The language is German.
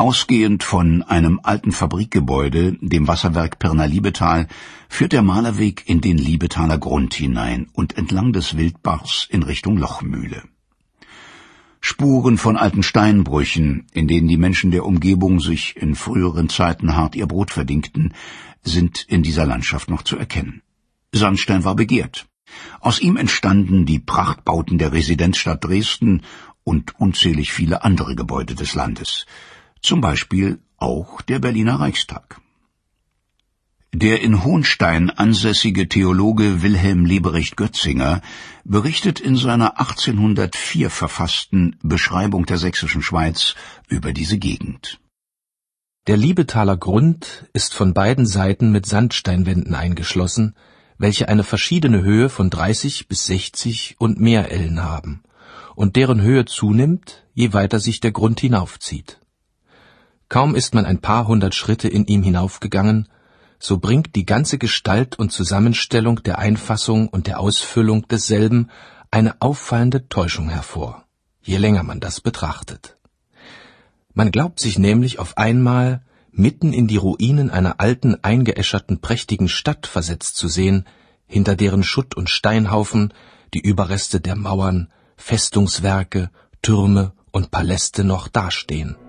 Ausgehend von einem alten Fabrikgebäude, dem Wasserwerk Pirna-Liebetal, führt der Malerweg in den Liebetaler Grund hinein und entlang des Wildbachs in Richtung Lochmühle. Spuren von alten Steinbrüchen, in denen die Menschen der Umgebung sich in früheren Zeiten hart ihr Brot verdingten, sind in dieser Landschaft noch zu erkennen. Sandstein war begehrt. Aus ihm entstanden die Prachtbauten der Residenzstadt Dresden und unzählig viele andere Gebäude des Landes. Zum Beispiel auch der Berliner Reichstag. Der in Hohnstein ansässige Theologe Wilhelm Leberecht Götzinger berichtet in seiner 1804 verfassten Beschreibung der sächsischen Schweiz über diese Gegend. Der Liebetaler Grund ist von beiden Seiten mit Sandsteinwänden eingeschlossen, welche eine verschiedene Höhe von 30 bis 60 und mehr Ellen haben und deren Höhe zunimmt, je weiter sich der Grund hinaufzieht. Kaum ist man ein paar hundert Schritte in ihm hinaufgegangen, so bringt die ganze Gestalt und Zusammenstellung der Einfassung und der Ausfüllung desselben eine auffallende Täuschung hervor, je länger man das betrachtet. Man glaubt sich nämlich auf einmal mitten in die Ruinen einer alten, eingeäscherten, prächtigen Stadt versetzt zu sehen, hinter deren Schutt und Steinhaufen die Überreste der Mauern, Festungswerke, Türme und Paläste noch dastehen.